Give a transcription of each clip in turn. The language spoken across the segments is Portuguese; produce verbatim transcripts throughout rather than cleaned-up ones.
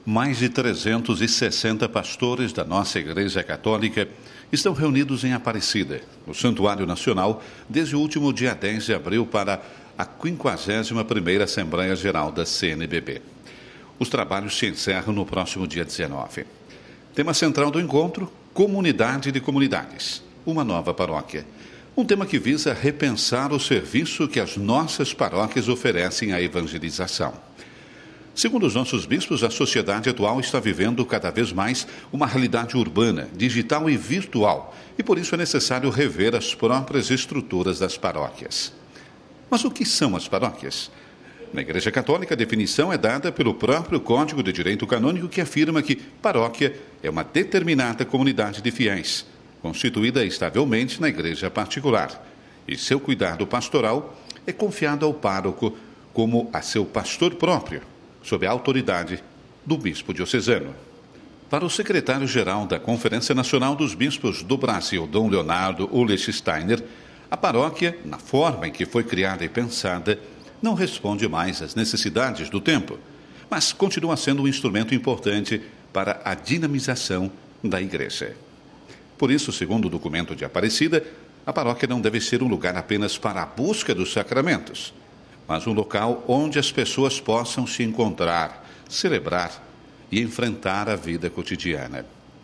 Mais de trezentos e sessenta pastores da nossa Igreja Católica estão reunidos em Aparecida, no Santuário Nacional, desde o último dia dez de abril para a quinquagésima primeira Assembleia Geral da C N B B. Os trabalhos se encerram no próximo dia dezenove. Tema central do encontro: Comunidade de Comunidades, uma nova paróquia. Um tema que visa repensar o serviço que as nossas paróquias oferecem à evangelização. Segundo os nossos bispos, a sociedade atual está vivendo cada vez mais uma realidade urbana, digital e virtual, e por isso é necessário rever as próprias estruturas das paróquias. Mas o que são as paróquias? Na Igreja Católica, a definição é dada pelo próprio Código de Direito Canônico, que afirma que paróquia é uma determinada comunidade de fiéis, constituída estavelmente na igreja particular, e seu cuidado pastoral é confiado ao pároco como a seu pastor próprio, sob a autoridade do bispo diocesano. Para o secretário-geral da Conferência Nacional dos Bispos do Brasil, Dom Leonardo Ulich Steiner, a paróquia, na forma em que foi criada e pensada, não responde mais às necessidades do tempo, mas continua sendo um instrumento importante para a dinamização da Igreja. Por isso, segundo o documento de Aparecida, a paróquia não deve ser um lugar apenas para a busca dos sacramentos, mas um local onde as pessoas possam se encontrar, celebrar e enfrentar a vida cotidiana.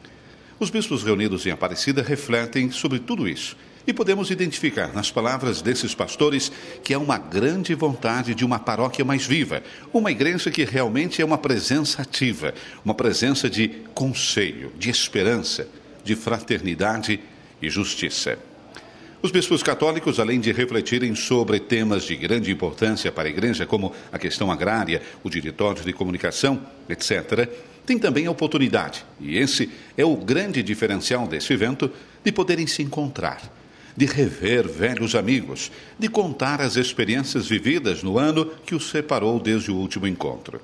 Os bispos reunidos em Aparecida refletem sobre tudo isso, e podemos identificar nas palavras desses pastores que há uma grande vontade de uma paróquia mais viva, uma igreja que realmente é uma presença ativa, uma presença de conselho, de esperança, de fraternidade e justiça. Os bispos católicos, além de refletirem sobre temas de grande importância para a Igreja, como a questão agrária, o diretório de comunicação, etcétera, têm também a oportunidade, e esse é o grande diferencial desse evento, de poderem se encontrar, de rever velhos amigos, de contar as experiências vividas no ano que os separou desde o último encontro.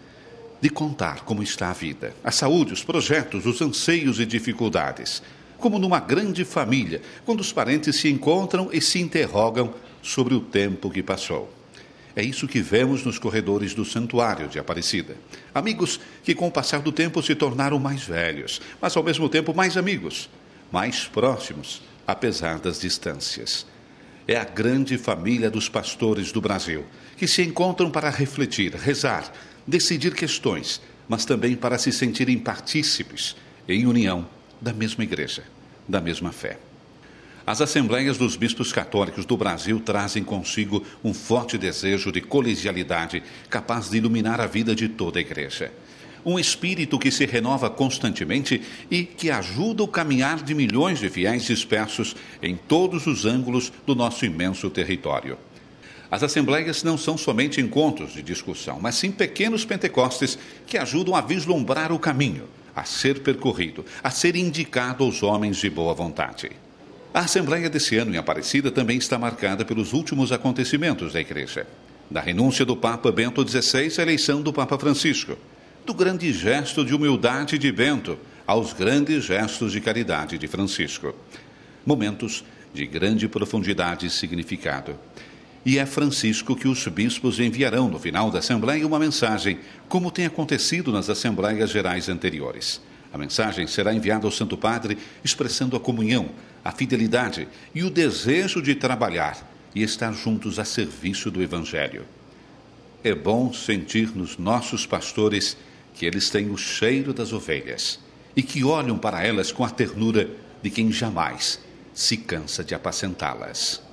De contar como está a vida, a saúde, os projetos, os anseios e dificuldades, como numa grande família, quando os parentes se encontram e se interrogam sobre o tempo que passou. É isso que vemos nos corredores do Santuário de Aparecida. Amigos que, com o passar do tempo, se tornaram mais velhos, mas ao mesmo tempo mais amigos, mais próximos, apesar das distâncias. É a grande família dos pastores do Brasil, que se encontram para refletir, rezar, decidir questões, mas também para se sentirem partícipes, em união, da mesma igreja, da mesma fé. As Assembleias dos Bispos Católicos do Brasil trazem consigo um forte desejo de colegialidade capaz de iluminar a vida de toda a igreja. Um espírito que se renova constantemente e que ajuda o caminhar de milhões de fiéis dispersos em todos os ângulos do nosso imenso território. As assembleias não são somente encontros de discussão, mas sim pequenos pentecostes que ajudam a vislumbrar o caminho a ser percorrido, a ser indicado aos homens de boa vontade. A Assembleia desse ano em Aparecida também está marcada pelos últimos acontecimentos da Igreja. Da renúncia do Papa Bento dezesseis à eleição do Papa Francisco. Do grande gesto de humildade de Bento aos grandes gestos de caridade de Francisco. Momentos de grande profundidade e significado. E é Francisco que os bispos enviarão no final da Assembleia uma mensagem, como tem acontecido nas Assembleias Gerais anteriores. A mensagem será enviada ao Santo Padre expressando a comunhão, a fidelidade e o desejo de trabalhar e estar juntos a serviço do Evangelho. É bom sentir nos nossos pastores que eles têm o cheiro das ovelhas e que olham para elas com a ternura de quem jamais se cansa de apacentá-las.